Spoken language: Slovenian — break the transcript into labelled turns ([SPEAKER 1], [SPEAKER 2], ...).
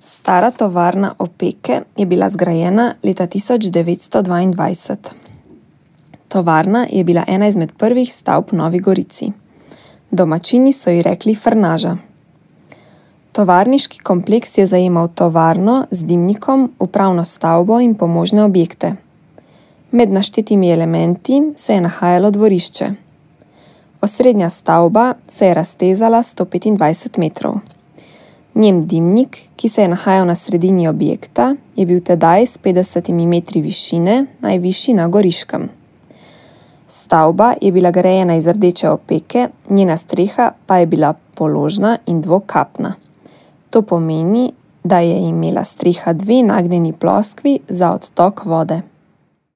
[SPEAKER 1] Stara tovarna opeke je bila zgrajena leta 1922. Tovarna je bila ena izmed prvih stavb v Novi Gorici. Domačini so ji rekli Frnaža. Tovarniški kompleks je zajemal tovarno z dimnikom, upravno stavbo in pomožne objekte. Med naštetimi elementi se je nahajalo dvorišče. Osrednja stavba se je raztezala 125 metrov. Njen dimnik, ki se je nahajal na sredini objekta, je bil tedaj s 50 metri višine najvišji na Goriškem. Stavba je bila grajena iz rdeče opeke, njena streha pa je bila položna in dvokapna. To pomeni, da je imela streha 2 nagnjeni ploskvi za odtok vode.